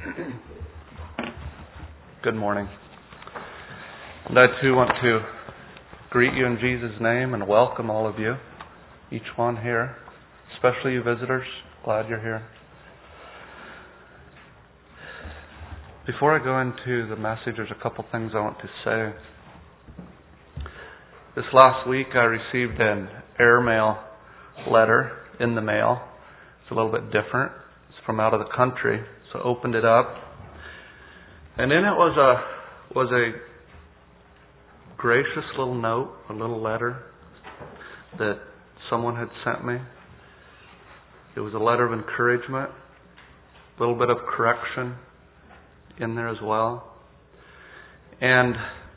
Good morning. And I too want to greet you in Jesus' name and welcome all of you, each one here, especially you visitors. Glad you're here. Before I go into the message, there's a couple things I want to say. This last week I received an airmail letter in the mail. It's a little bit different. It's from out of the country. So I opened it up. And in it was a gracious little note, a little letter that someone had sent me. It was a letter of encouragement, a little bit of correction in there as well. And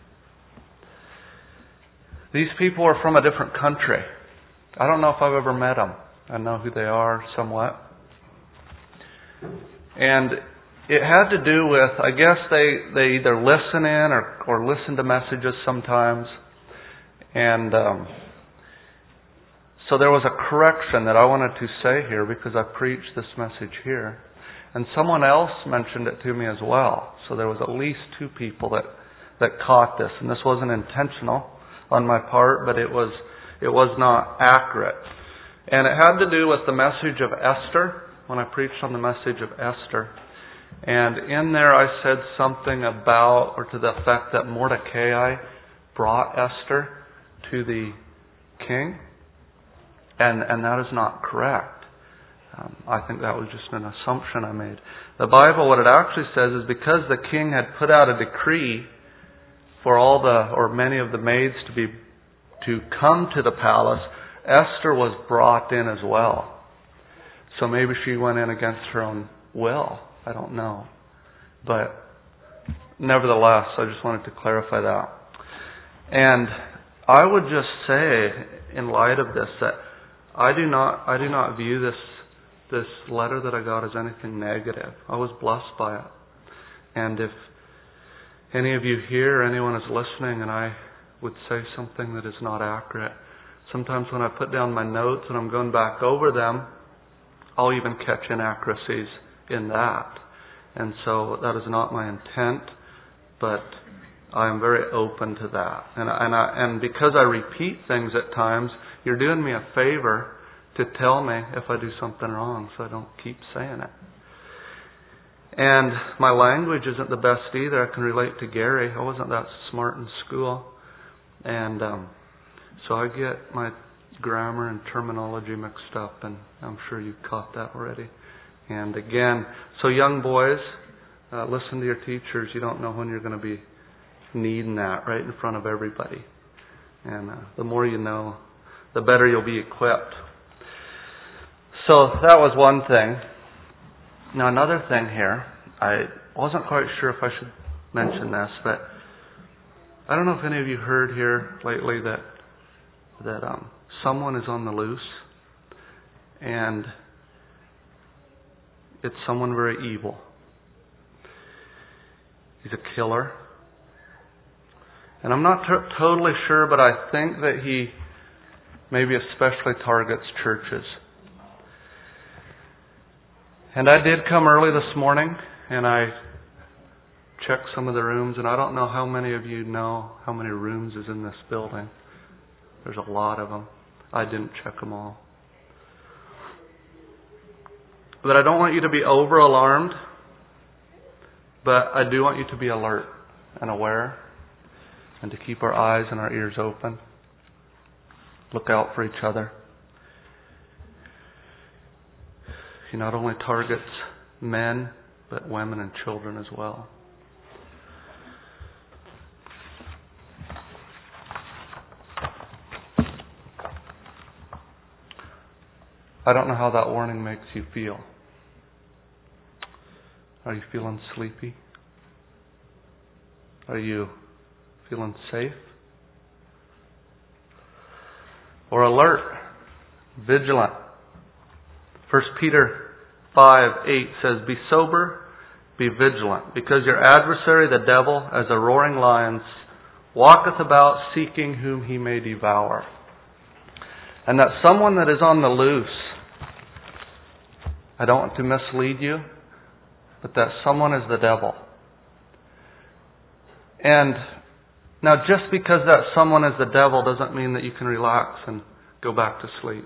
these people are from a different country. I don't know if I've ever met them. I know who they are somewhat. And it had to do with, I guess they either listen in or listen to messages sometimes. And so there was a correction that I wanted to say here because I preached this message here. And someone else mentioned it to me as well. So there was at least two people that caught this. And this wasn't intentional on my part, but it was not accurate. And it had to do with the message of Esther, when I preached on the message of Esther. And in there I said something about, or to the effect that Mordecai brought Esther to the king. And that is not correct. I think that was just an assumption I made. The Bible, what it actually says is because the king had put out a decree for many of the maids to come to the palace, Esther was brought in as well. So maybe she went in against her own will. I don't know. But nevertheless, I just wanted to clarify that. And I would just say, in light of this, that I do not view this letter that I got as anything negative. I was blessed by it. And if any of you here, anyone is listening, and I would say something that is not accurate, sometimes when I put down my notes and I'm going back over them, I'll even catch inaccuracies in that. And so that is not my intent, but I am very open to that. And because I repeat things at times, you're doing me a favor to tell me if I do something wrong so I don't keep saying it. And my language isn't the best either. I can relate to Gary. I wasn't that smart in school. And so I get my grammar and terminology mixed up, and I'm sure you caught that already. And again, so young boys, listen to your teachers. You don't know when you're going to be needing that right in front of everybody. And the more you know, the better you'll be equipped. So that was one thing. Now another thing here, I wasn't quite sure if I should mention this, but I don't know if any of you heard here lately that someone is on the loose, and it's someone very evil. He's a killer. And I'm not totally sure, but I think that he maybe especially targets churches. And I did come early this morning, and I checked some of the rooms, and I don't know how many of you know how many rooms is in this building. There's a lot of them. I didn't check them all. But I don't want you to be over alarmed, but I do want you to be alert and aware and to keep our eyes and our ears open. Look out for each other. He not only targets men, but women and children as well. I don't know how that warning makes you feel. Are you feeling sleepy? Are you feeling safe? Or alert? Vigilant? 1 Peter 5:8 says, "Be sober, be vigilant, because your adversary, the devil, as a roaring lion, walketh about seeking whom he may devour." And that someone that is on the loose, I don't want to mislead you, but that someone is the devil. And now just because that someone is the devil doesn't mean that you can relax and go back to sleep.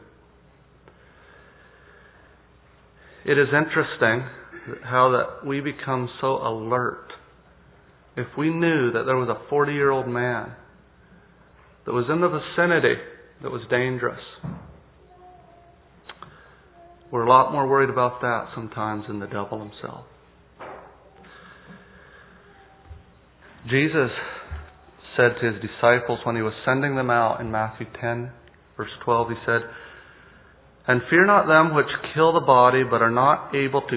It is interesting how that we become so alert. If we knew that there was a 40-year-old man that was in the vicinity that was dangerous, we're a lot more worried about that sometimes than the devil himself. Jesus said to His disciples when He was sending them out in Matthew 10, verse 12, He said, "And fear not them which kill the body, but are not able to..."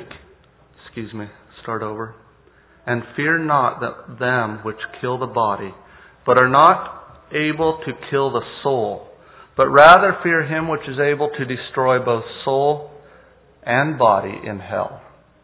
"And fear not them which kill the body, but are not able to kill the soul, but rather fear Him which is able to destroy both soul and body in hell."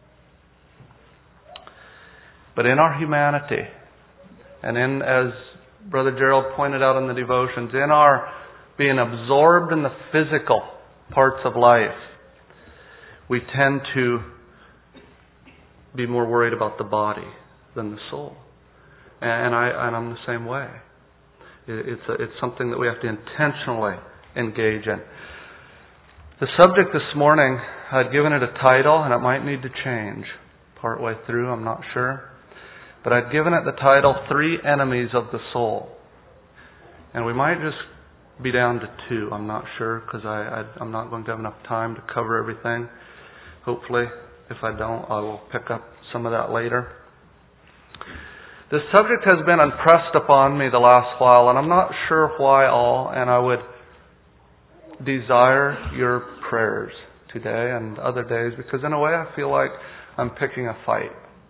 But in our humanity, and in, as Brother Gerald pointed out in the devotions, in our being absorbed in the physical parts of life, we tend to be more worried about the body than the soul. And I'm the same way. It's something that we have to intentionally engage in. The subject this morning, I'd given it a title, and it might need to change partway through, I'm not sure. But I'd given it the title, Three Enemies of the Soul. And we might just be down to two, I'm not sure, because I'm not going to have enough time to cover everything. Hopefully, if I don't, I will pick up some of that later. This subject has been impressed upon me the last while, and I'm not sure why all, and I would desire your prayers today and other days, because in a way I feel like I'm picking a fight.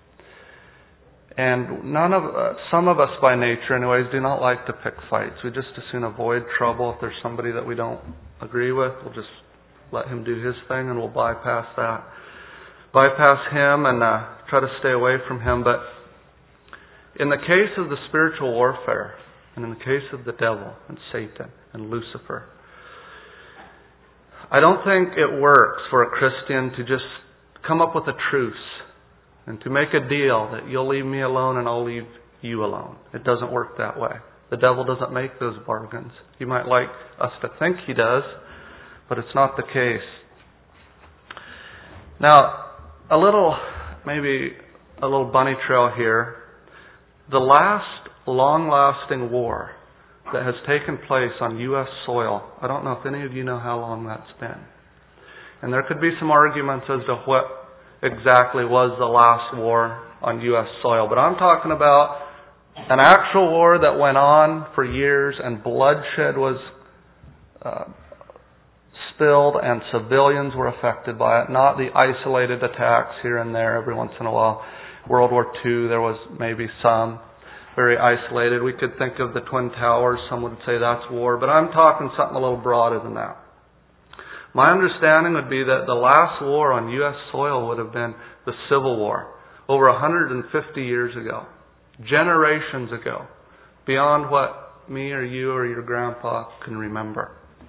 And some of us by nature anyways do not like to pick fights. We just as soon avoid trouble. If there's somebody that we don't agree with, we'll just let him do his thing and we'll bypass that. Bypass him and try to stay away from him. But in the case of the spiritual warfare, and in the case of the devil and Satan and Lucifer, I don't think it works for a Christian to just come up with a truce and to make a deal that you'll leave me alone and I'll leave you alone. It doesn't work that way. The devil doesn't make those bargains. He might like us to think he does, but it's not the case. Now, maybe a little bunny trail here. The last long-lasting war that has taken place on U.S. soil, I don't know if any of you know how long that's been. And there could be some arguments as to what exactly was the last war on U.S. soil. But I'm talking about an actual war that went on for years and bloodshed was spilled and civilians were affected by it, not the isolated attacks here and there every once in a while. World War II, there was maybe some very isolated. We could think of the Twin Towers. Some would say that's war. But I'm talking something a little broader than that. My understanding would be that the last war on U.S. soil would have been the Civil War, over 150 years ago, generations ago, beyond what me or you or your grandpa can remember.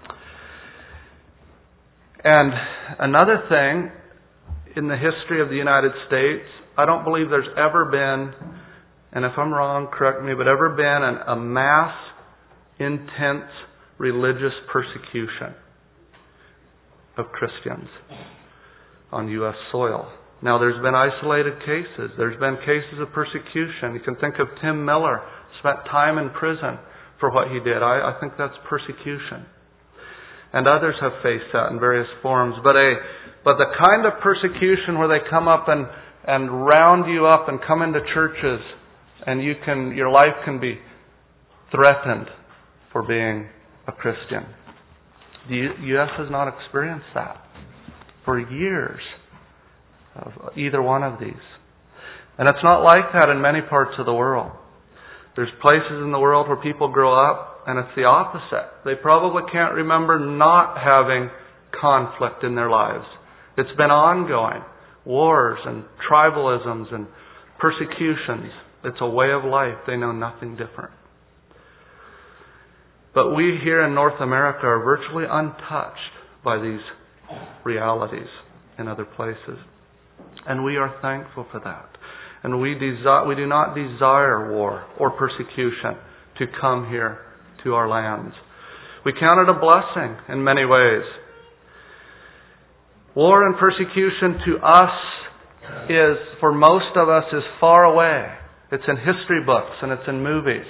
And another thing, in the history of the United States, I don't believe there's ever been, and if I'm wrong, correct me, but ever been a mass, intense religious persecution of Christians on U.S. soil. Now, there's been isolated cases. There's been cases of persecution. You can think of Tim Miller, spent time in prison for what he did. I think that's persecution. And others have faced that in various forms. But the kind of persecution where they come up and round you up and come into churches and your life can be threatened for being a Christian. The U.S. has not experienced that for years, of either one of these. And it's not like that in many parts of the world. There's places in the world where people grow up and it's the opposite. They probably can't remember not having conflict in their lives. It's been ongoing. Wars and tribalisms and persecutions. It's a way of life. They know nothing different. But we here in North America are virtually untouched by these realities in other places. And we are thankful for that. And we do not desire war or persecution to come here to our lands. We count it a blessing in many ways. War and persecution to us for most of us, is far away. It's in history books and it's in movies.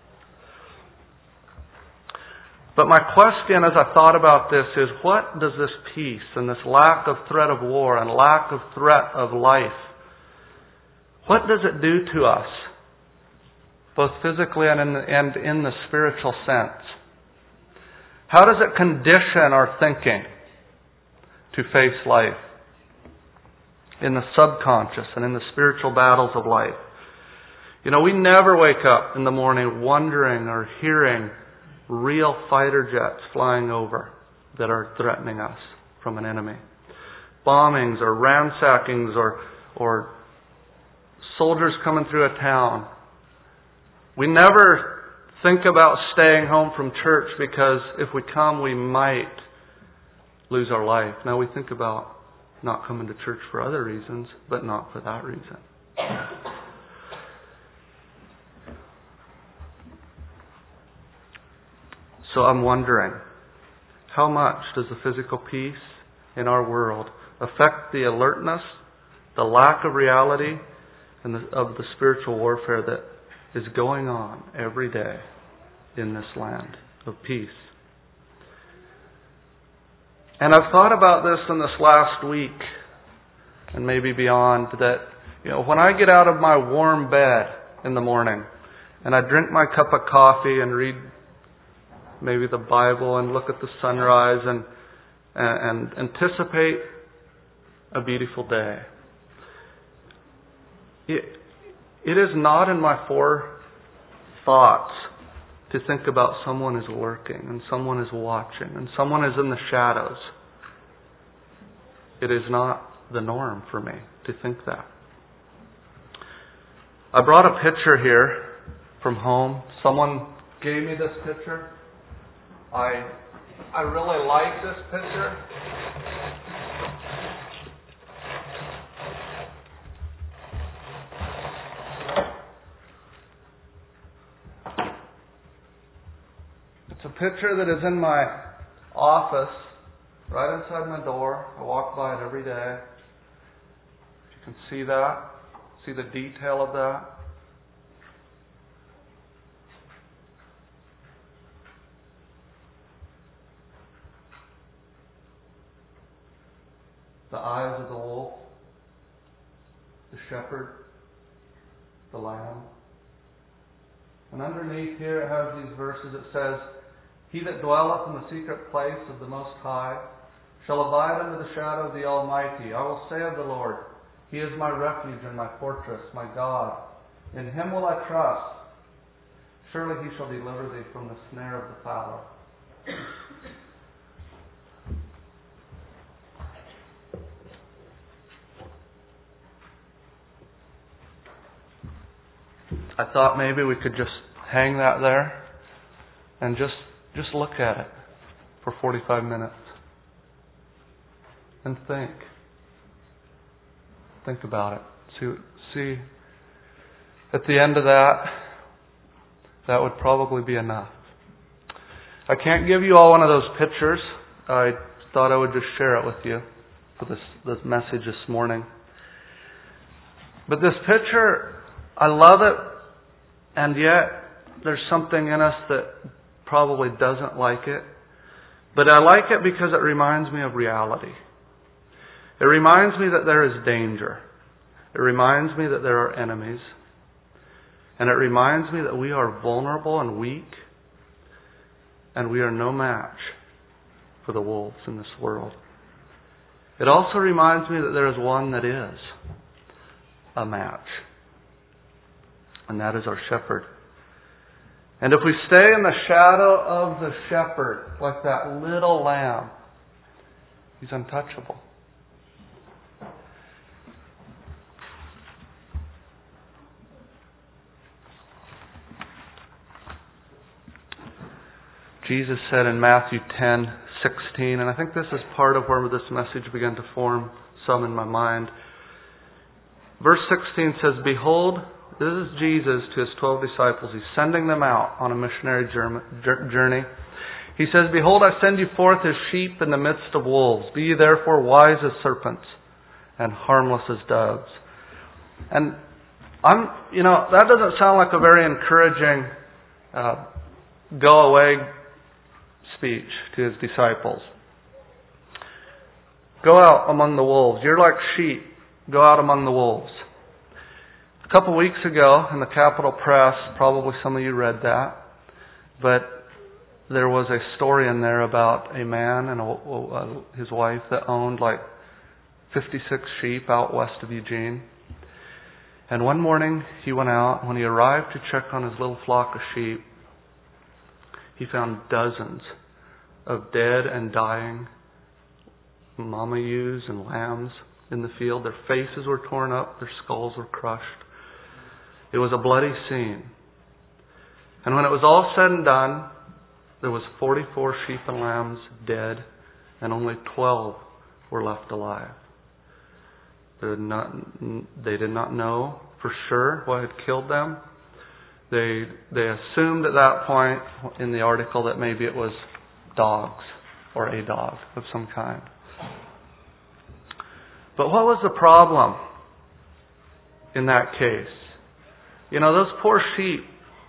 But my question as I thought about this is, what does this peace and this lack of threat of war and lack of threat of life, what does it do to us? Both physically and in the spiritual sense. How does it condition our thinking to face life? In the subconscious and in the spiritual battles of life. You know, we never wake up in the morning wondering or hearing real fighter jets flying over that are threatening us from an enemy. Bombings or ransackings or soldiers coming through a town. We never think about staying home from church because if we come we might lose our life. Now we think about not coming to church for other reasons, but not for that reason. So I'm wondering, how much does the physical peace in our world affect the alertness, the lack of reality, and of the spiritual warfare that is going on every day in this land of peace? And I've thought about this in this last week, and maybe beyond, that, you know, when I get out of my warm bed in the morning, and I drink my cup of coffee and read maybe the Bible and look at the sunrise and anticipate a beautiful day, it is not in my thoughts to think about someone is lurking and someone is watching and someone is in the shadows. It is not the norm for me to think that. I brought a picture here from home. Someone gave me this picture. I really like this picture. It's a picture that is in my office, right inside my door. I walk by it every day. You can see that. See the detail of that. The eyes of the wolf, the shepherd, the lamb. And underneath here it has these verses. It says, "He that dwelleth in the secret place of the Most High shall abide under the shadow of the Almighty. I will say of the Lord, He is my refuge and my fortress, my God. In Him will I trust. Surely He shall deliver thee from the snare of the fowler." I thought maybe we could just hang that there and just look at it for 45 minutes and think. Think about it. See, at the end of that would probably be enough. I can't give you all one of those pictures. I thought I would just share it with you for this message this morning. But this picture, I love it. And yet, there's something in us that probably doesn't like it. But I like it because it reminds me of reality. It reminds me that there is danger. It reminds me that there are enemies. And it reminds me that we are vulnerable and weak. And we are no match for the wolves in this world. It also reminds me that there is one that is a match. And that is our shepherd. And if we stay in the shadow of the shepherd, like that little lamb, he's untouchable. Jesus said in Matthew 10:16, and I think this is part of where this message began to form some in my mind. Verse 16 says, "Behold," this is Jesus to His 12 disciples. He's sending them out on a missionary journey. He says, "Behold, I send you forth as sheep in the midst of wolves. Be ye therefore wise as serpents and harmless as doves." And that doesn't sound like a very encouraging go away speech to His disciples. Go out among the wolves. You're like sheep. Go out among the wolves. A couple weeks ago in the Capitol Press, probably some of you read that, but there was a story in there about a man and his wife that owned like 56 sheep out west of Eugene. And one morning he went out. When he arrived to check on his little flock of sheep, he found dozens of dead and dying mama ewes and lambs in the field. Their faces were torn up. Their skulls were crushed. It was a bloody scene. And when it was all said and done, there was 44 sheep and lambs dead, and only 12 were left alive. They did not know for sure what had killed them. They assumed at that point in the article that maybe it was dogs or a dog of some kind. But what was the problem in that case? Those poor sheep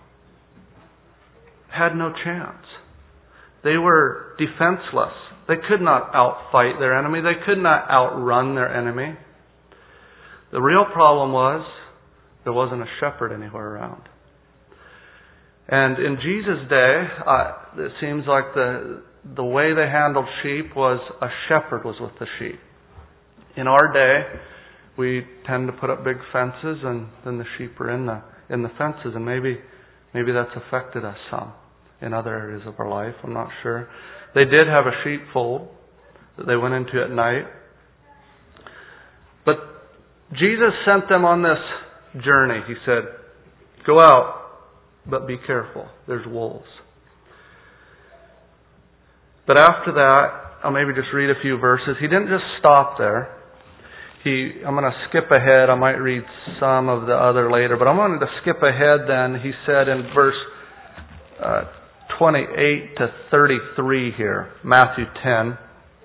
had no chance. They were defenseless. They could not outfight their enemy. They could not outrun their enemy. The real problem was there wasn't a shepherd anywhere around. And in Jesus' day, it seems like the way they handled sheep was a shepherd was with the sheep. In our day, we tend to put up big fences, and then the sheep are in the fences, and maybe that's affected us some in other areas of our life. I'm not sure. They did have a sheepfold that they went into at night. But Jesus sent them on this journey. He said, "Go out, but be careful. There's wolves." But after that, I'll maybe just read a few verses. He didn't just stop there. I'm going to skip ahead. I might read some of the other later, but I'm going to skip ahead then. He said in verse 28 to 33 here, Matthew 10,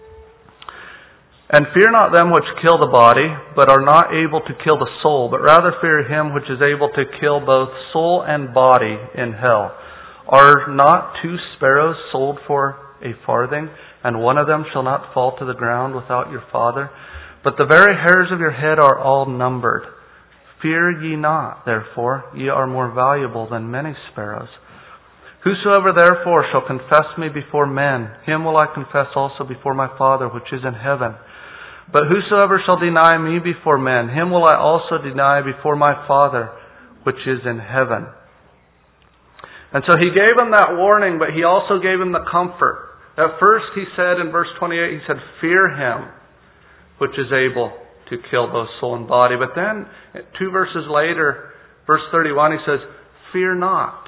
"And fear not them which kill the body, but are not able to kill the soul, but rather fear Him which is able to kill both soul and body in hell. Are not 2 sparrows sold for a farthing, and one of them shall not fall to the ground without your Father? But the very hairs of your head are all numbered. Fear ye not, therefore, ye are more valuable than many sparrows. Whosoever therefore shall confess me before men, him will I confess also before my Father which is in heaven. But whosoever shall deny me before men, him will I also deny before my Father which is in heaven." And so He gave him that warning, but He also gave him the comfort. At first He said in verse 28, He said, "Fear Him which is able to kill both soul and body." But then, 2 verses later, verse 31, He says, "Fear not."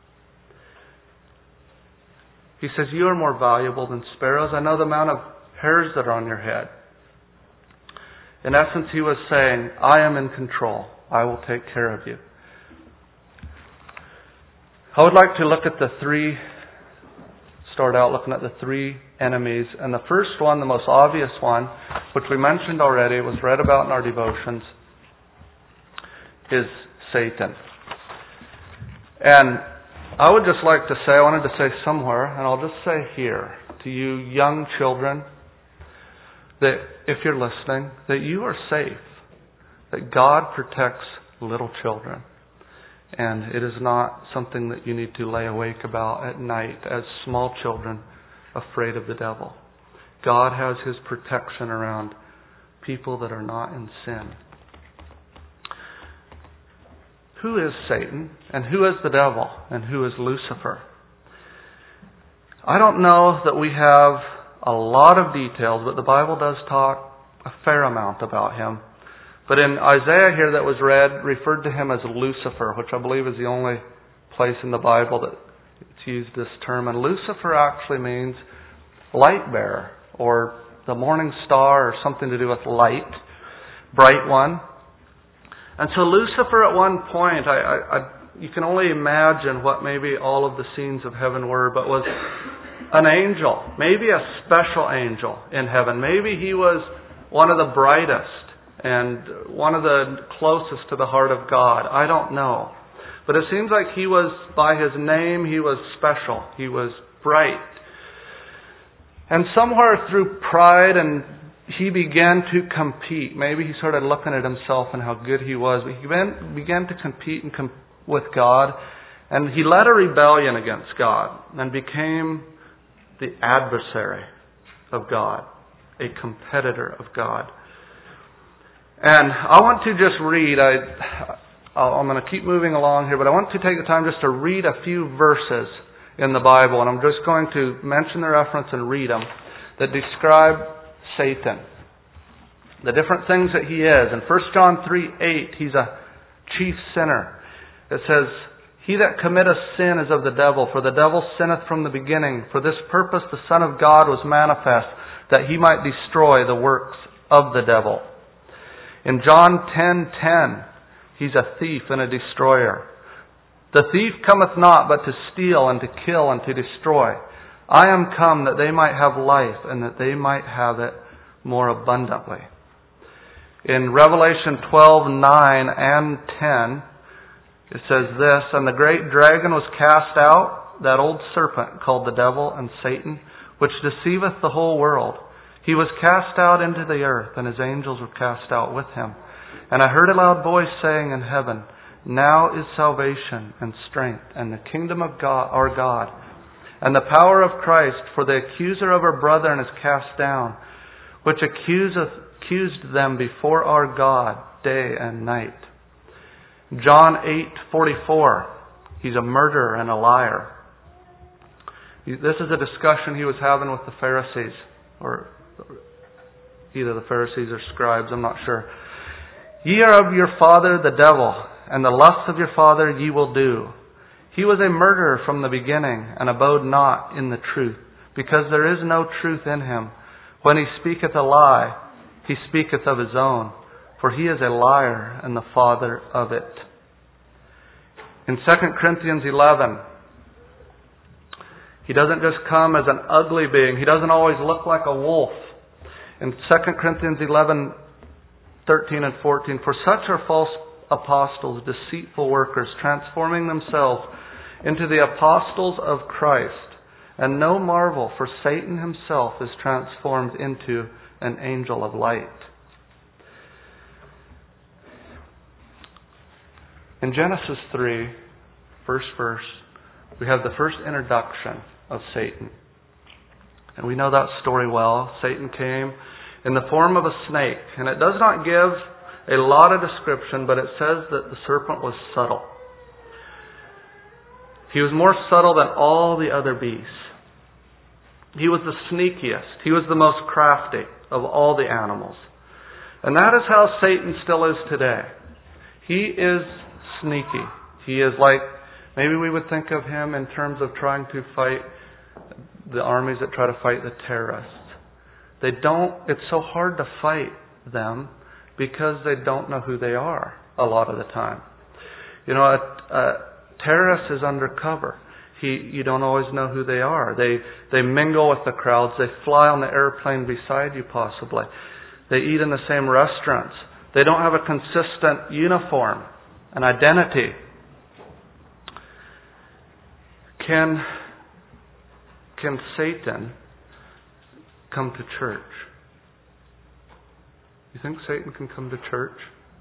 He says, "You are more valuable than sparrows. I know the amount of hairs that are on your head." In essence, He was saying, I am in control. I will take care of you. I would like to look at start out looking at the 3 enemies. And the first one, the most obvious one, which we mentioned already, it was read about in our devotions, is Satan. And I would just like to say, I wanted to say somewhere, and I'll just say here, to you young children, that if you're listening, that you are safe. That God protects little children. And it is not something that you need to lay awake about at night as small children afraid of the devil. God has His protection around people that are not in sin. Who is Satan? And who is the devil? And who is Lucifer? I don't know that we have a lot of details, but the Bible does talk a fair amount about him. But in Isaiah here that was read, referred to him as Lucifer, which I believe is the only place in the Bible that it's used this term. And Lucifer actually means light bearer, or the morning star, or something to do with light, bright one. And so Lucifer at one point, you can only imagine what maybe all of the scenes of heaven were, but was an angel, maybe a special angel in heaven. Maybe he was one of the brightest and one of the closest to the heart of God. I don't know. But it seems like he was, by his name, he was special. He was bright. And somewhere through pride, and he began to compete. Maybe he started looking at himself and how good he was. But he began to compete with God. And he led a rebellion against God and became the adversary of God, a competitor of God. And I want to just read, I'm going to keep moving along here, but I want to take the time just to read a few verses in the Bible, and I'm just going to mention the reference and read them, that describe Satan. The different things that he is. In 1 John 3:8, he's a chief sinner. It says, "He that committeth sin is of the devil, for the devil sinneth from the beginning. For this purpose the Son of God was manifest, that he might destroy the works of the devil." In John 10:10, he's a thief and a destroyer. "The thief cometh not but to steal and to kill and to destroy. I am come that they might have life and that they might have it more abundantly." In Revelation 12:9 and 10, it says this, "And the great dragon was cast out, that old serpent called the devil and Satan, which deceiveth the whole world. He was cast out into the earth, and his angels were cast out with him. And I heard a loud voice saying in heaven, Now is salvation and strength and the kingdom of God, our God, and the power of Christ, for the accuser of our brethren is cast down, which accused them before our God day and night." John 8:44, he's a murderer and a liar. This is a discussion he was having with the Pharisees, or either the Pharisees or scribes, I'm not sure. "Ye are of your father the devil, and the lusts of your father ye will do. He was a murderer from the beginning, and abode not in the truth, because there is no truth in him. When he speaketh a lie, he speaketh of his own, for he is a liar and the father of it." In 2 Corinthians 11, he doesn't just come as an ugly being. He doesn't always look like a wolf. In 2 Corinthians 11:13 and 14, "For such are false apostles, deceitful workers, transforming themselves into the apostles of Christ. And no marvel, for Satan himself is transformed into an angel of light." In Genesis 3, first verse, we have the first introduction of Satan. And we know that story well. Satan came in the form of a snake. And it does not give a lot of description, but it says that the serpent was subtle. He was more subtle than all the other beasts. He was the sneakiest. He was the most crafty of all the animals. And that is how Satan still is today. He is sneaky. He is like, maybe we would think of him in terms of trying to fight the armies that try to fight the terrorists. It's so hard to fight them because they don't know who they are a lot of the time. You know, a terrorist is undercover. You don't always know who they are. They mingle with the crowds. They fly on the airplane beside you possibly. They eat in the same restaurants. They don't have a consistent uniform, an identity. Can Satan come to church? You think Satan can come to church?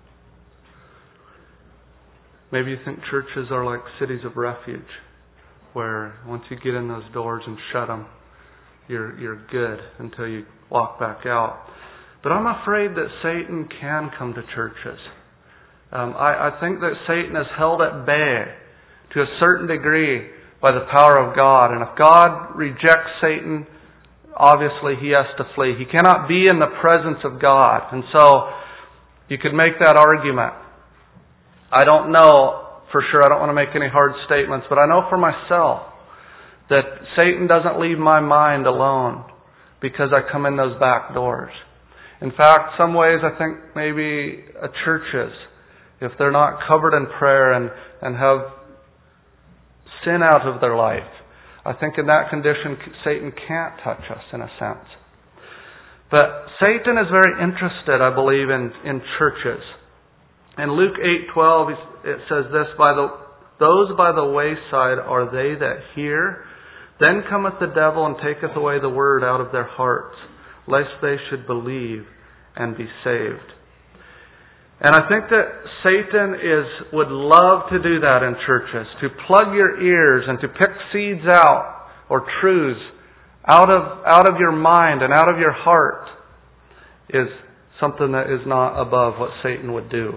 Maybe you think churches are like cities of refuge, where once you get in those doors and shut them, you're good until you walk back out. But I'm afraid that Satan can come to churches. I think that Satan is held at bay to a certain degree by the power of God. And if God rejects Satan, obviously he has to flee. He cannot be in the presence of God. And so you could make that argument. I don't know for sure. I don't want to make any hard statements. But I know for myself that Satan doesn't leave my mind alone because I come in those back doors. In fact, some ways I think maybe churches if they're not covered in prayer and have sin out of their life, I think in that condition Satan can't touch us in a sense. But Satan is very interested, I believe, in churches. In Luke 8:12, it says this, those by the wayside are they that hear. Then cometh the devil and taketh away the word out of their hearts, lest they should believe and be saved. And I think that Satan would love to do that in churches, to plug your ears and to pick seeds out or truths out of your mind and out of your heart is something that is not above what Satan would do.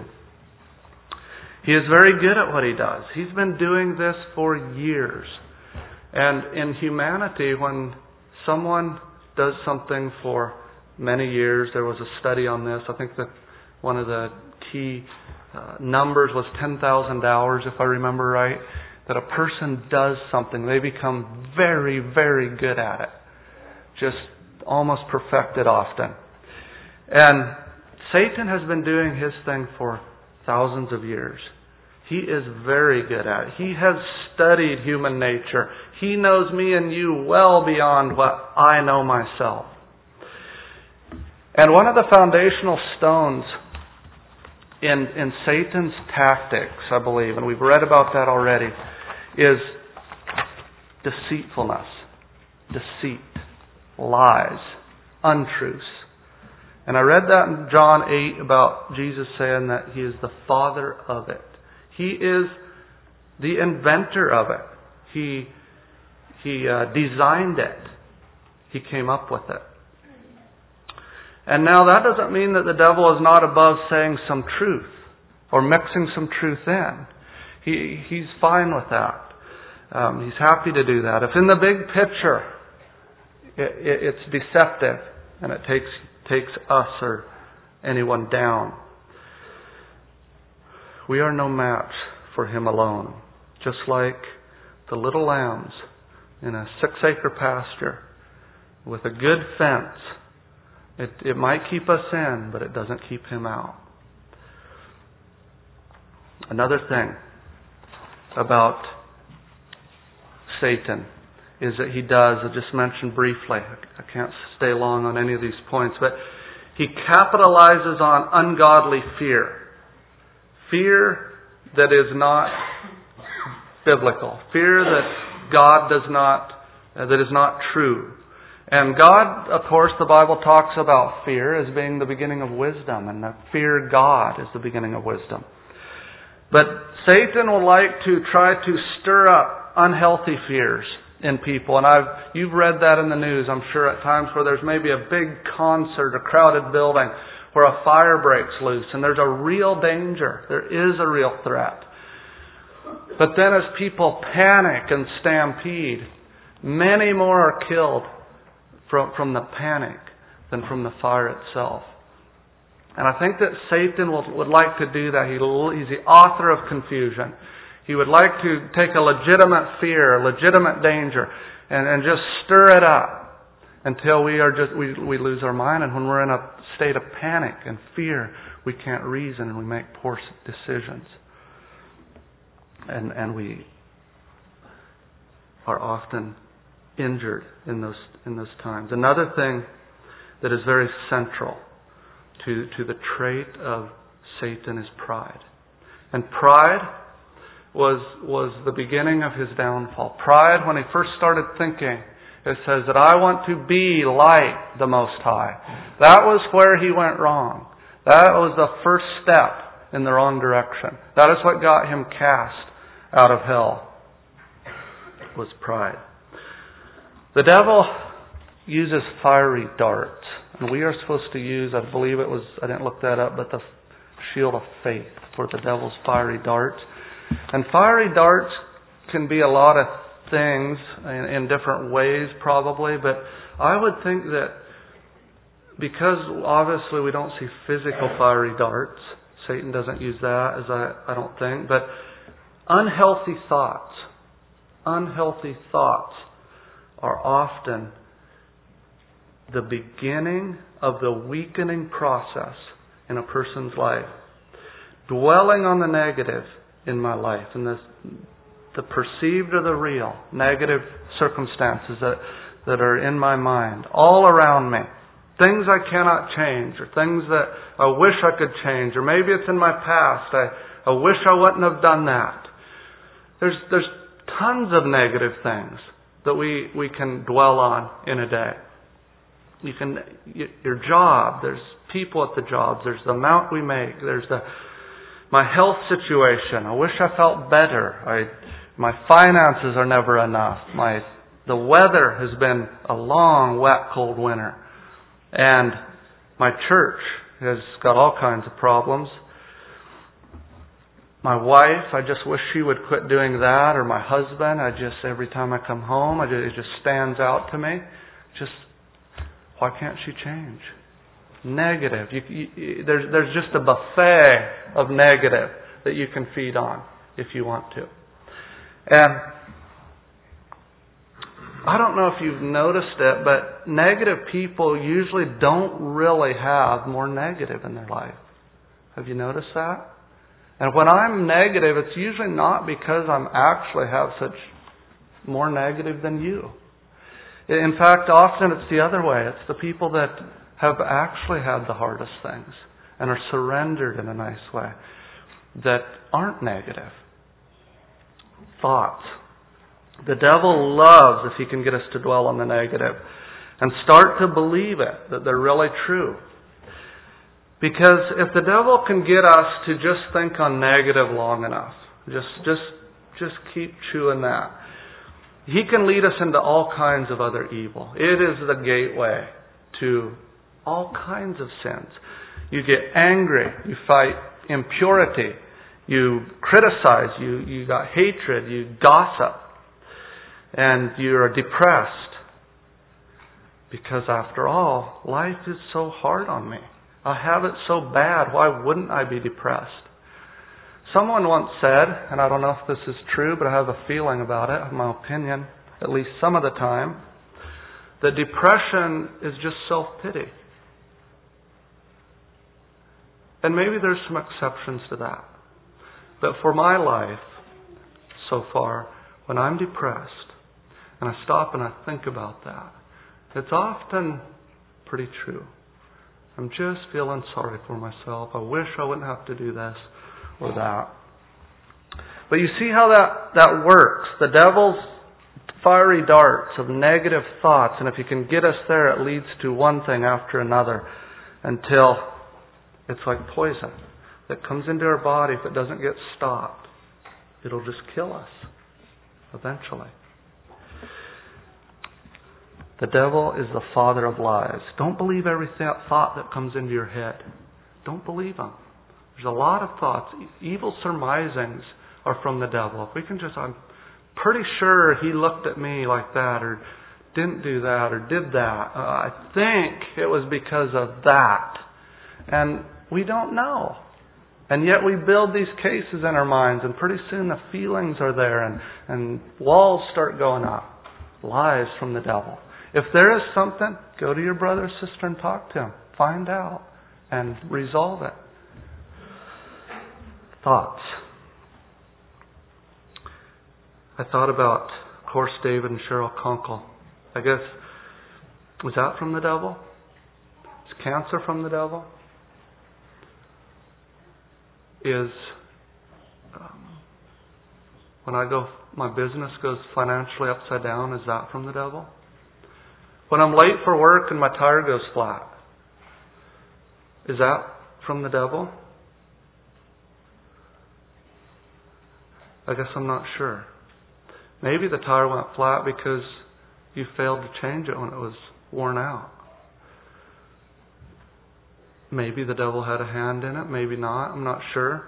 He is very good at what he does. He's been doing this for years. And in humanity, when someone does something for many years, there was a study on this. I think that one of the key numbers was 10,000 hours, if I remember right, that a person does something. They become very, very good at it. Just almost perfected often. And Satan has been doing his thing for thousands of years. He is very good at it. He has studied human nature. He knows me and you well beyond what I know myself. And one of the foundational stones in Satan's tactics, I believe, and we've read about that already, is deceitfulness, deceit, lies, untruths. And I read that in John 8 about Jesus saying that He is the father of it. He is the inventor of it. He designed it. He came up with it. And now that doesn't mean that the devil is not above saying some truth or mixing some truth in. He's fine with that. He's happy to do that. If in the big picture it's deceptive and it takes us or anyone down, we are no match for him alone. Just like the little lambs in a 6-acre pasture with a good fence. It might keep us in, but it doesn't keep him out. Another thing about Satan is that he does, I just mentioned briefly, I can't stay long on any of these points, but he capitalizes on ungodly fear. Fear that is not biblical. Fear that God does not, that is not true. And God, of course, the Bible talks about fear as being the beginning of wisdom, and that fear God is the beginning of wisdom. But Satan will like to try to stir up unhealthy fears in people. And you've read that in the news, I'm sure, at times where there's maybe a big concert, a crowded building, where a fire breaks loose and there's a real danger. There is a real threat. But then as people panic and stampede, many more are killed from the panic than from the fire itself. And I think that Satan would like to do that. He's the author of confusion. He would like to take a legitimate fear, a legitimate danger, and just stir it up until we lose our mind. And when we're in a state of panic and fear, we can't reason and we make poor decisions. And we are often injured in those times. Another thing that is very central to the trait of Satan is pride. And pride was the beginning of his downfall. Pride, when he first started thinking, it says that I want to be like the Most High. That was where he went wrong. That was the first step in the wrong direction. That is what got him cast out of hell, was pride. The devil uses fiery darts. And we are supposed to use, I believe it was, I didn't look that up, but the shield of faith for the devil's fiery darts. And fiery darts can be a lot of things in different ways probably, but I would think that because obviously we don't see physical fiery darts, Satan doesn't use that, as I don't think, but unhealthy thoughts are often the beginning of the weakening process in a person's life. dwelling on the negative in my life, and the perceived or the real negative circumstances that are in my mind, all around me. Things I cannot change, or things that I wish I could change, or maybe it's in my past. I wish I wouldn't have done that. There's tons of negative things that we can dwell on in a day. Your job, there's people at the jobs, there's the amount we make, there's my health situation. I wish I felt better. My finances are never enough. The weather has been a long, wet, cold winter. And my church has got all kinds of problems. My wife, I just wish she would quit doing that. Or my husband, every time I come home, it just stands out to me. Why can't she change? Negative. There's just a buffet of negative that you can feed on if you want to. And I don't know if you've noticed it, but negative people usually don't really have more negative in their life. Have you noticed that? And when I'm negative, it's usually not because I'm actually have such more negative than you. In fact, often it's the other way. It's the people that have actually had the hardest things and are surrendered in a nice way that aren't negative. Thoughts. The devil loves if he can get us to dwell on the negative and start to believe it, that they're really true. Because if the devil can get us to just think on negative long enough, just keep chewing that, he can lead us into all kinds of other evil. It is the gateway to all kinds of sins. You get angry, you fight impurity, you criticize, you got hatred, you gossip, and you're depressed. Because after all, life is so hard on me. I have it so bad, why wouldn't I be depressed? Someone once said, and I don't know if this is true, but I have a feeling about it, my opinion, at least some of the time, that depression is just self-pity. And maybe there's some exceptions to that. But for my life, so far, when I'm depressed, and I stop and I think about that, it's often pretty true. I'm just feeling sorry for myself. I wish I wouldn't have to do this or that. But you see how that works. The devil's fiery darts of negative thoughts, and if he can get us there, it leads to one thing after another until it's like poison that comes into our body. If it doesn't get stopped, it'll just kill us eventually. The devil is the father of lies. Don't believe every thought that comes into your head. Don't believe them. There's a lot of thoughts. Evil surmisings are from the devil. If we can I'm pretty sure he looked at me like that, or didn't do that, or did that. I think it was because of that. And we don't know. And yet we build these cases in our minds, and pretty soon the feelings are there, and walls start going up. Lies from the devil. If there is something, go to your brother or sister and talk to him. Find out and resolve it. Thoughts. I thought about, of course, David and Cheryl Kunkel. I guess, was that from the devil? Is cancer from the devil? Is when my business goes financially upside down, is that from the devil? When I'm late for work and my tire goes flat, is that from the devil? I guess I'm not sure. Maybe the tire went flat because you failed to change it when it was worn out. Maybe the devil had a hand in it, maybe not, I'm not sure.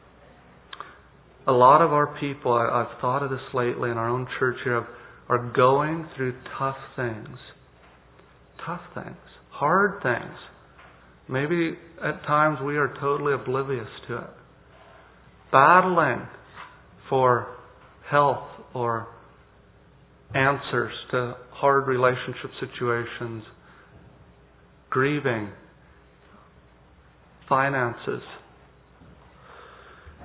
A lot of our people, I've thought of this lately in our own church here, are going through tough things. Tough things. Hard things. Maybe at times we are totally oblivious to it. Battling for health or answers to hard relationship situations. Grieving. Finances.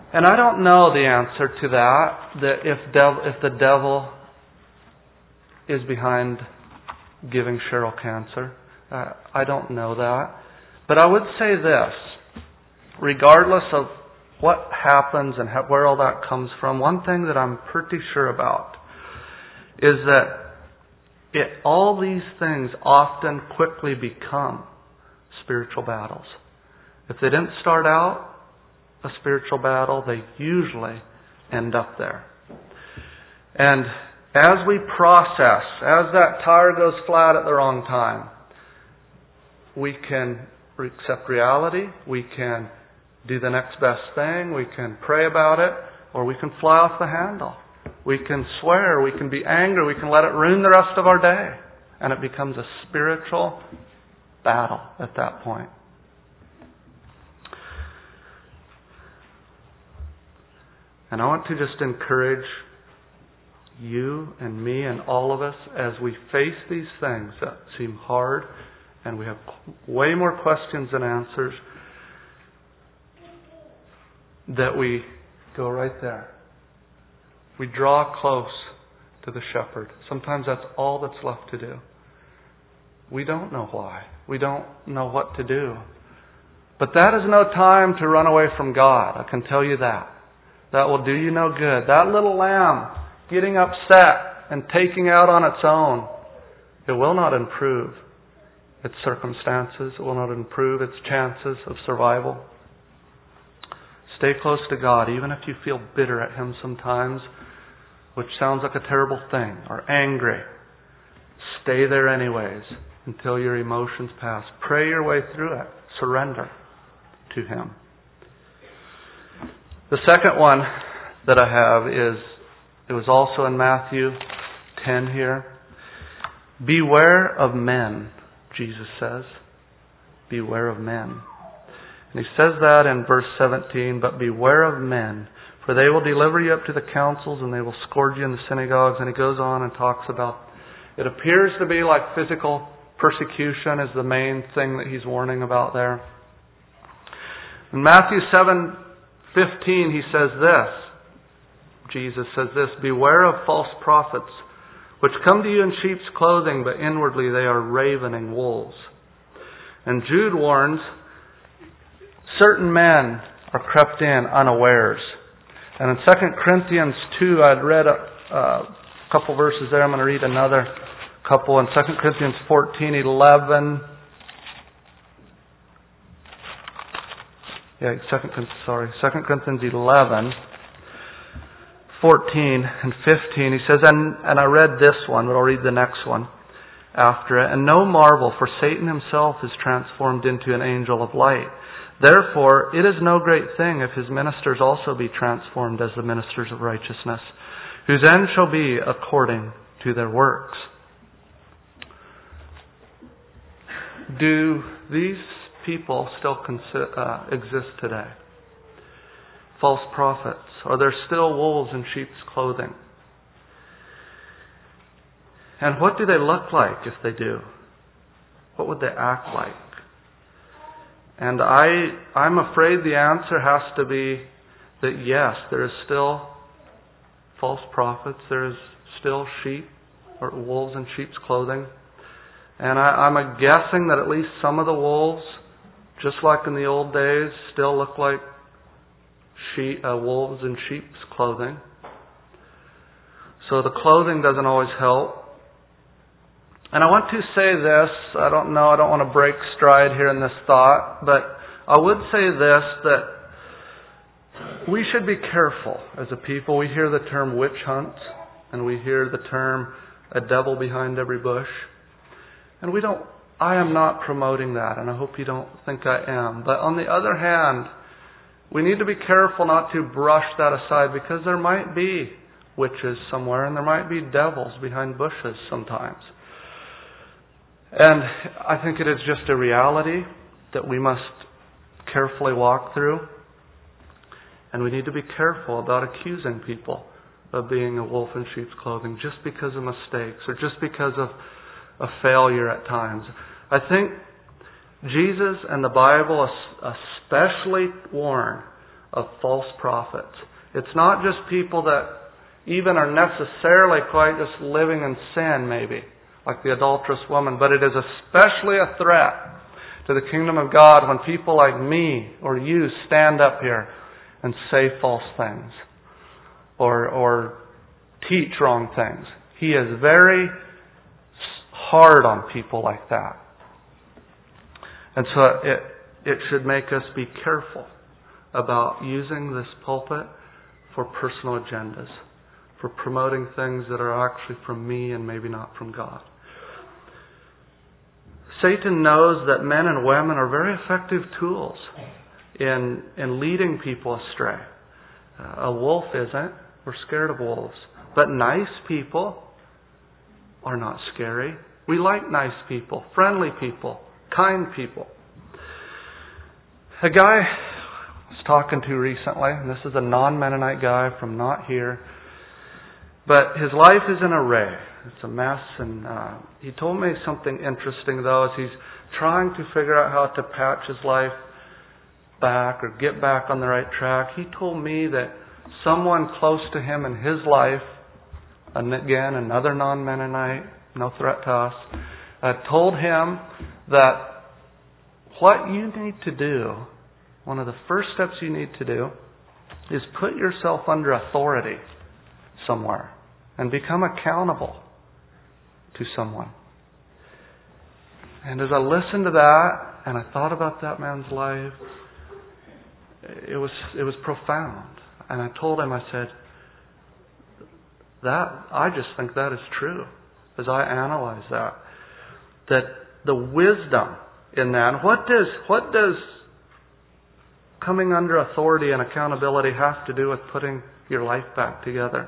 And I don't know the answer to that if the devil is behind giving Cheryl cancer. I don't know that. But I would say this, regardless of what happens and where all that comes from, one thing that I'm pretty sure about is that all these things often quickly become spiritual battles. If they didn't start out a spiritual battle, they usually end up there. And as we process, as that tire goes flat at the wrong time, we can accept reality, we can do the next best thing, we can pray about it, or we can fly off the handle. We can swear, we can be angry, we can let it ruin the rest of our day. And it becomes a spiritual battle at that point. And I want to just encourage you and me and all of us as we face these things that seem hard and we have way more questions than answers, that we go right there. We draw close to the shepherd. Sometimes that's all that's left to do. We don't know why. We don't know what to do. But that is no time to run away from God. I can tell you that. That will do you no good. That little lamb getting upset and taking out on its own, it will not improve its circumstances. It will not improve its chances of survival. Stay close to God, even if you feel bitter at Him sometimes, which sounds like a terrible thing, or angry. Stay there anyways until your emotions pass. Pray your way through it. Surrender to Him. The second one that I have is, it was also in Matthew 10 here. Beware of men, Jesus says. Beware of men. And He says that in verse 17, but beware of men, for they will deliver you up to the councils and they will scourge you in the synagogues. And He goes on and talks about, it appears to be like physical persecution is the main thing that He's warning about there. In Matthew 7:15, He says this. Jesus says this, beware of false prophets, which come to you in sheep's clothing, but inwardly they are ravening wolves. And Jude warns, certain men are crept in unawares. And in 2 Corinthians 2, I'd read a couple verses there. I'm going to read another couple in 2 Corinthians 14:11. 2 Corinthians 11, 14 and 15. He says, and I read this one, but I'll read the next one after it. And no marvel, for Satan himself is transformed into an angel of light. Therefore, it is no great thing if his ministers also be transformed as the ministers of righteousness, whose end shall be according to their works. Do these people still exist today? False prophets. Are there still wolves in sheep's clothing? And what do they look like if they do? What would they act like? And I'm afraid the answer has to be that yes, there is still false prophets. There is still sheep or wolves in sheep's clothing. And I'm guessing that at least some of the wolves, just like in the old days, still look like wolves in sheep's clothing. So the clothing doesn't always help. And I want to say this, I don't want to break stride here in this thought, but I would say this, that we should be careful as a people. We hear the term witch hunt, and we hear the term a devil behind every bush. And I am not promoting that, and I hope you don't think I am. But on the other hand, we need to be careful not to brush that aside, because there might be witches somewhere, and there might be devils behind bushes sometimes. And I think it is just a reality that we must carefully walk through. And we need to be careful about accusing people of being a wolf in sheep's clothing just because of mistakes or just because of a failure at times. I think Jesus and the Bible especially warn of false prophets. It's not just people that even are necessarily quite just living in sin, maybe, like the adulterous woman, but it is especially a threat to the kingdom of God when people like me or you stand up here and say false things or teach wrong things. He is very hard on people like that. And so it should make us be careful about using this pulpit for personal agendas, for promoting things that are actually from me and maybe not from God. Satan knows that men and women are very effective tools in leading people astray. A wolf isn't. We're scared of wolves. But nice people are not scary. We like nice people, friendly people, kind people. A guy I was talking to recently, and this is a non-Mennonite guy from not here, but his life is an array. It's a mess, and he told me something interesting, though, as he's trying to figure out how to patch his life back or get back on the right track. He told me that someone close to him in his life, and again, another non-Mennonite, no threat to us, told him that what you need to do, one of the first steps you need to do, is put yourself under authority somewhere and become accountable to someone. And as I listened to that and I thought about that man's life, it was profound. And I told him, I said, I just think that is true. As I analyze that the wisdom in that, what does coming under authority and accountability have to do with putting your life back together?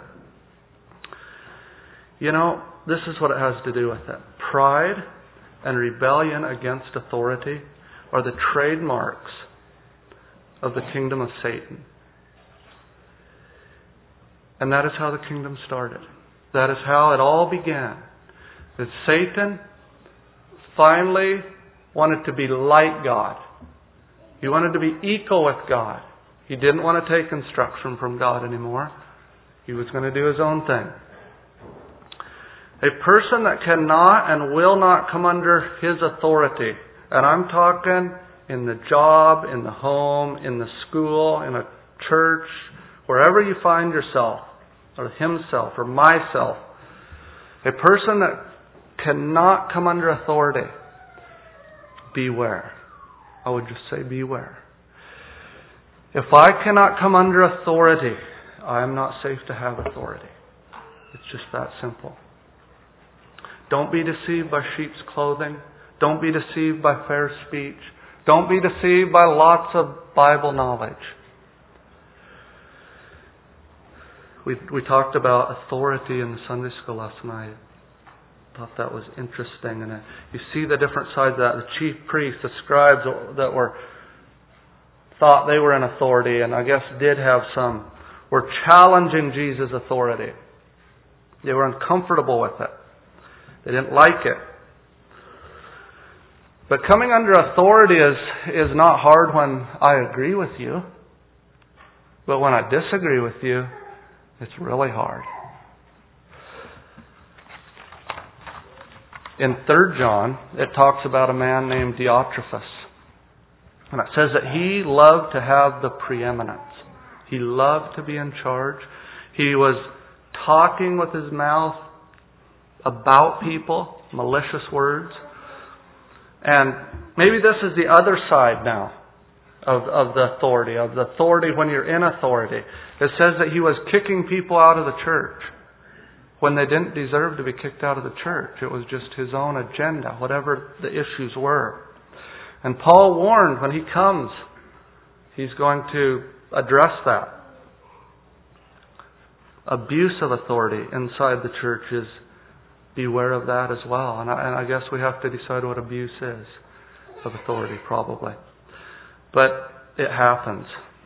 You know, this is what it has to do with it. Pride and rebellion against authority are the trademarks of the kingdom of Satan. And that is how the kingdom started. That is how it all began. That Satan finally wanted to be like God. He wanted to be equal with God. He didn't want to take instruction from God anymore. He was going to do his own thing. A person that cannot and will not come under his authority, and I'm talking in the job, in the home, in the school, in a church, wherever you find yourself, or himself, or myself, a person that cannot come under authority, beware. I would just say beware. If I cannot come under authority, I am not safe to have authority. It's just that simple. Don't be deceived by sheep's clothing. Don't be deceived by fair speech. Don't be deceived by lots of Bible knowledge. We talked about authority in the Sunday school lesson. I thought that was interesting. And you see the different sides of that. The chief priests, the scribes that thought they were in authority, and I guess were challenging Jesus' authority. They were uncomfortable with it. They didn't like it. But coming under authority is not hard when I agree with you. But when I disagree with you, it's really hard. In 3 John, it talks about a man named Diotrephes. And it says that he loved to have the preeminence. He loved to be in charge. He was talking with his mouth about people, malicious words. And maybe this is the other side now of the authority when you're in authority. It says that he was kicking people out of the church when they didn't deserve to be kicked out of the church. It was just his own agenda, whatever the issues were. And Paul warned when he comes, he's going to address that. Abuse of authority inside the church is beware of that as well. And I guess we have to decide what abuse is of authority, probably. But it happens.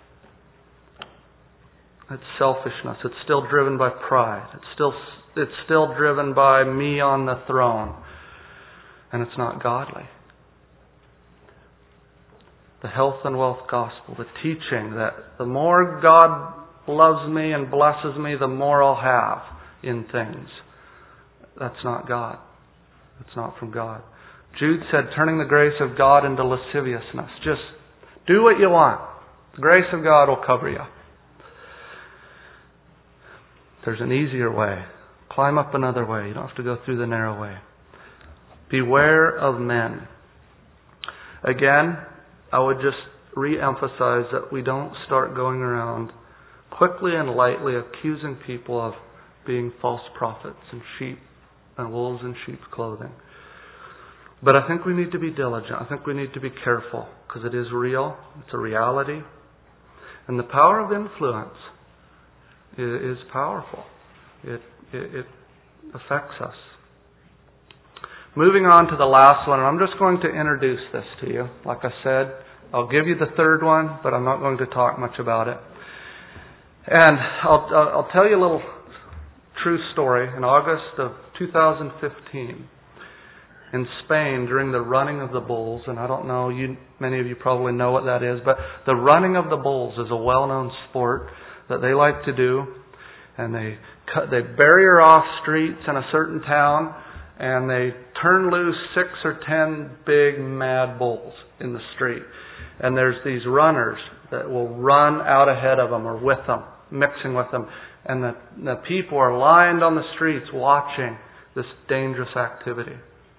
It's selfishness. It's still driven by pride. It's still driven by me on the throne. And it's not godly. the health and wealth gospel, the teaching that the more God loves me and blesses me, the more I'll have in things. That's not God. It's not from God. Jude said, turning the grace of God into lasciviousness. Just do what you want. The grace of God will cover you. There's an easier way. Climb up another way. You don't have to go through the narrow way. Beware of men. Again, I would just re-emphasize that we don't start going around quickly and lightly accusing people of being false prophets and sheep and wolves in sheep's clothing. But I think we need to be diligent. I think we need to be careful because it is real. It's a reality. And the power of influence is powerful. It affects us. Moving on to the last one, and I'm just going to introduce this to you. Like I said, I'll give you the third one, but I'm not going to talk much about it. And I'll tell you a little true story. In August of 2015, in Spain, during the running of the bulls, and I don't know, many of you probably know what that is, but the running of the bulls is a well-known sport that they like to do, and they barrier off streets in a certain town, and they turn loose 6 or 10 big mad bulls in the street. And there's these runners that will run out ahead of them or with them, mixing with them. And the people are lined on the streets watching this dangerous activity.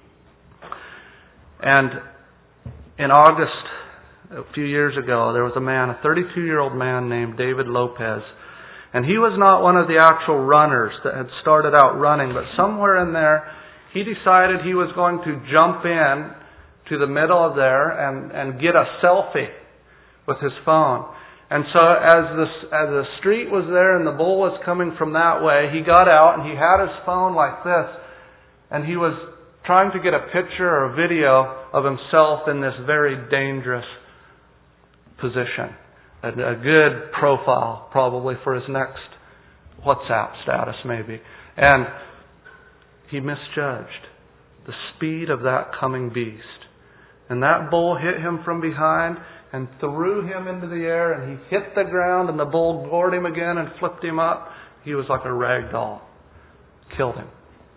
And in August, a few years ago, there was a man, a 32-year-old man named David Lopez. And he was not one of the actual runners that had started out running, but somewhere in there, he decided he was going to jump in to the middle of there and get a selfie with his phone. And so as the street was there and the bull was coming from that way, he got out and he had his phone like this, and he was trying to get a picture or a video of himself in this very dangerous position. A good profile probably for his next WhatsApp status maybe. And he misjudged the speed of that coming beast. And that bull hit him from behind and threw him into the air, and he hit the ground, and the bull gored him again and flipped him up. He was like a rag doll. Killed him.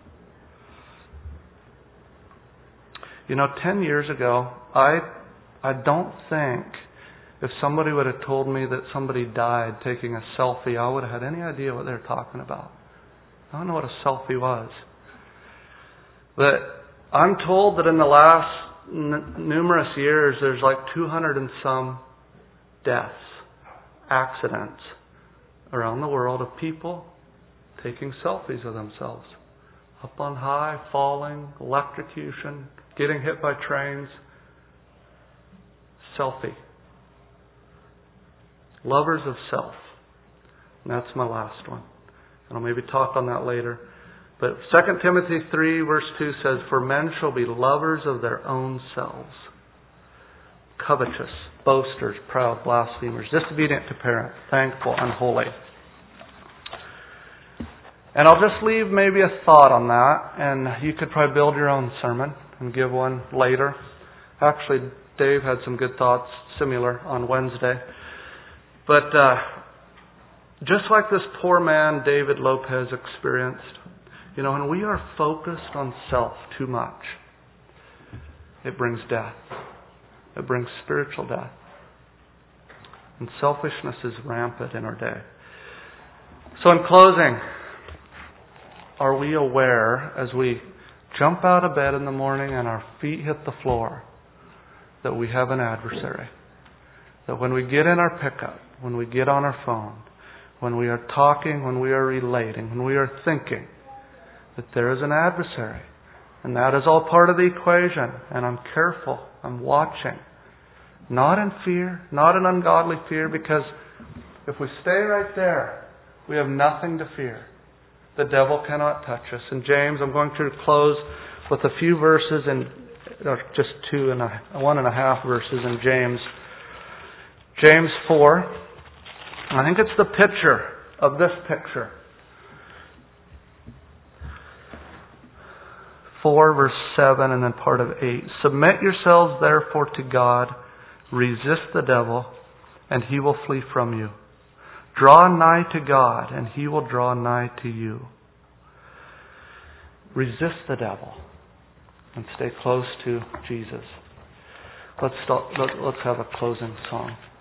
10 years ago, I don't think if somebody would have told me that somebody died taking a selfie, I would have had any idea what they were talking about. I don't know what a selfie was. But I'm told that in the last numerous years, there's like 200 and some deaths, accidents around the world of people taking selfies of themselves. Up on high, falling, electrocution, getting hit by trains. Selfie. Lovers of self. And that's my last one. And I'll maybe talk on that later. But 2 Timothy 3 verse 2 says, "For men shall be lovers of their own selves, covetous, boasters, proud, blasphemers, disobedient to parents, thankful, unholy." And I'll just leave maybe a thought on that, and you could probably build your own sermon and give one later. Actually, Dave had some good thoughts similar on Wednesday. But just like this poor man David Lopez experienced, when we are focused on self too much, it brings death. It brings spiritual death. And selfishness is rampant in our day. So in closing, are we aware as we jump out of bed in the morning and our feet hit the floor that we have an adversary? That when we get in our pickup, when we get on our phone, when we are talking, when we are relating, when we are thinking, that there is an adversary. And that is all part of the equation. And I'm careful. I'm watching. Not in fear, not in ungodly fear, because if we stay right there, we have nothing to fear. The devil cannot touch us. In James, I'm going to close with a few verses, just 1.5 verses in James. James 4. I think it's the picture of this picture. 4 verse 7 and then part of 8. "Submit yourselves therefore to God. Resist the devil, and he will flee from you. Draw nigh to God, and he will draw nigh to you. Resist the devil, and stay close to Jesus. Let's have a closing song.